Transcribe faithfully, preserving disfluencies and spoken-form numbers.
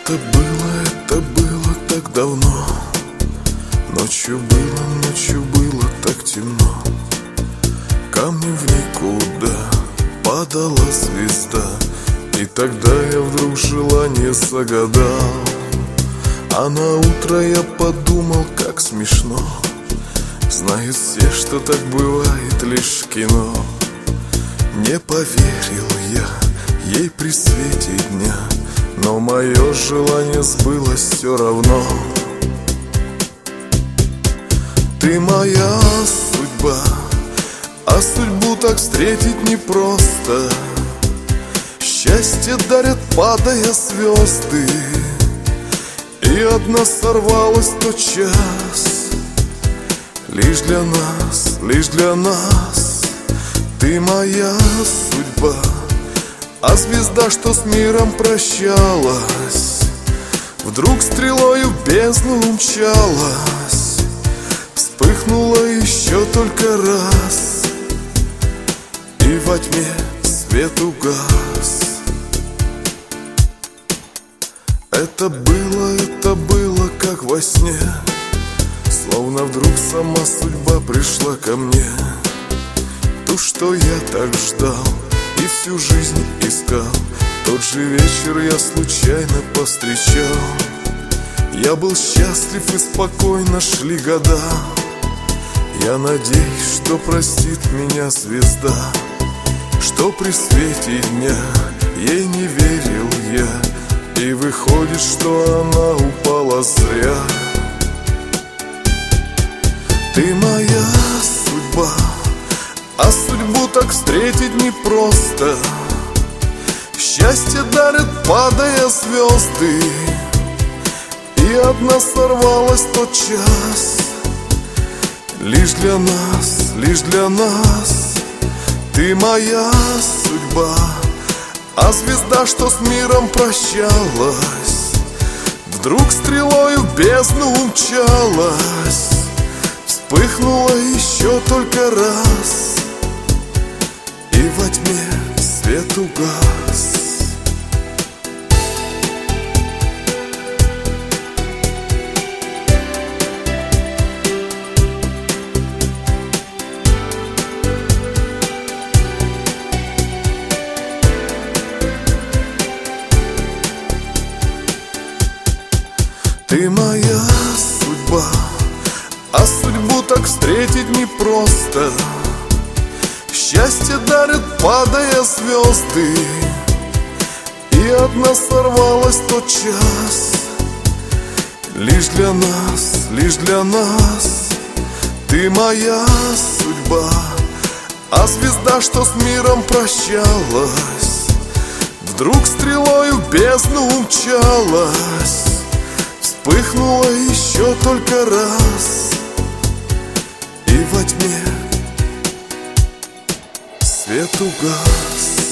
Это было, это было так давно. Ночью было, ночью было так темно. Камнем в никуда падала звезда. И тогда я вдруг желание загадал. А на утро я подумал, как смешно. Знают все, что так бывает лишь в кино. Не поверил я ей при свете дня, но мое желание сбылось все равно. Ты моя судьба, а судьбу так встретить непросто. Счастье дарят, падая звезды, и одна сорвалась тот час. Лишь для нас, лишь для нас ты моя судьба. А звезда, что с миром прощалась, вдруг стрелою в бездну умчалась. Вспыхнула еще только раз, и во тьме свет угас. Это было, это было как во сне. Словно вдруг сама судьба пришла ко мне. То, что я так ждал и всю жизнь искал, тот же вечер я случайно повстречал. Я был счастлив и спокойно шли года. Я надеюсь, что простит меня звезда, что при свете дня ей не верил я, и выходит, что она упала зря. Ты моя судьба, а судьбу так встретить непросто. Счастье дарят, падая звезды, и одна сорвалась тот час. Лишь для нас, лишь для нас ты моя судьба. А звезда, что с миром прощалась, вдруг стрелою в бездну умчалась. Вспыхнула еще только раз, и во тьме свет угас. Ты моя судьба, а судьбу так встретить непросто. Счастье дарят, падая звезды, и одна сорвалась тот час. Лишь для нас, лишь для нас ты моя судьба. А звезда, что с миром прощалась, вдруг стрелою в бездну умчалась. Вспыхнула еще только раз, и во тьме свет угас.